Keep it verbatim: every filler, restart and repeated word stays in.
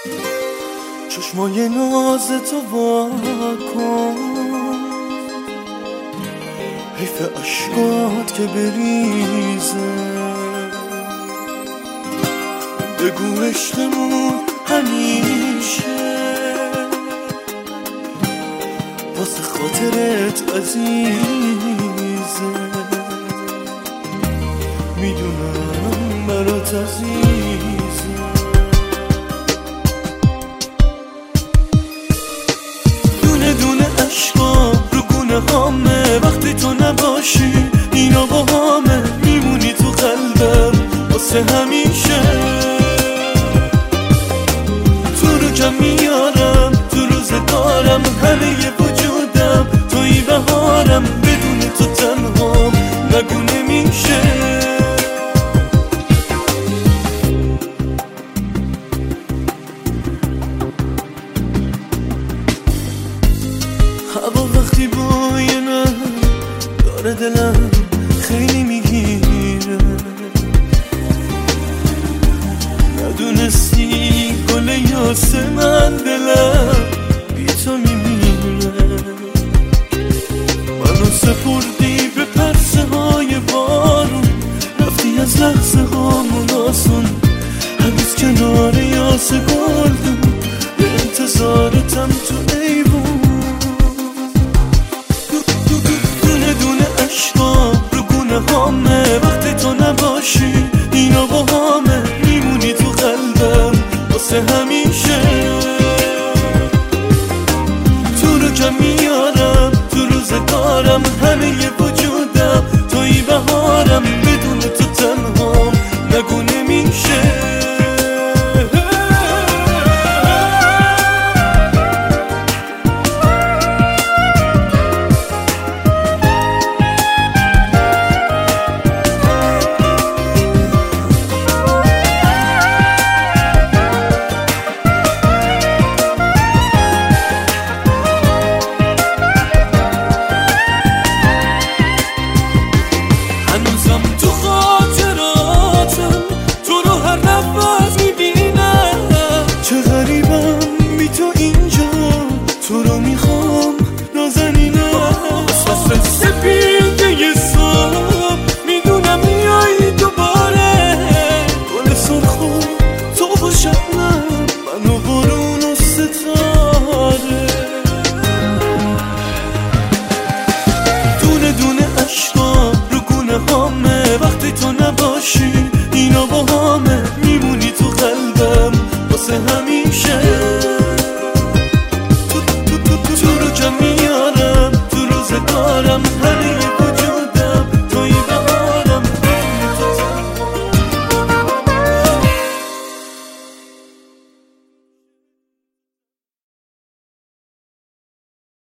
چشمای ناز تو وا کن، حیف اشکات که بریزه. بگو عشقمون همیشه واسه خاطرت عزیزه. میدونم برات عزیزه. دونه دونه عشقام رو گونه هامه، وقتی تو نباشی اینا با همه. میمونی تو قلبم واسه همیشه. تو رو کم میارم تو روزگارم، همه ی وجودم توی بهارم. بدون تو تنهام نگو نمیشه. هوا وقتی بوی من داره دلم خیلی میگیره. ندونستی گل یاسه من دلم بی تو میمیره. منو سپردی به پرسه های بارون، رفتی از لحظه هامون آسون. هنوز کنار یاسه گلدم به انتظارتم تو ایوون. دونه دونه عشقام رو گونه هامه، وقتی تو نباشی اینا با همه. میمونی تو قلبم واسه همیشه. تو رو کم میارم تو روزگارم، همه ی وجودم توی بهارم. بدون تو تنهام نگو نمیشه. تو خاطراتم تو رو هر نفس میبینم. چه غریبم بی تو اینجا، تو رو میخوام نازنینم. احساس سپیده ی صبح میدونم میایی دوباره. گل سرخو تو با شبنم، من و بارون و ستاره. دونه دونه عشقام رو گونه هامه، وقتی تو نباشی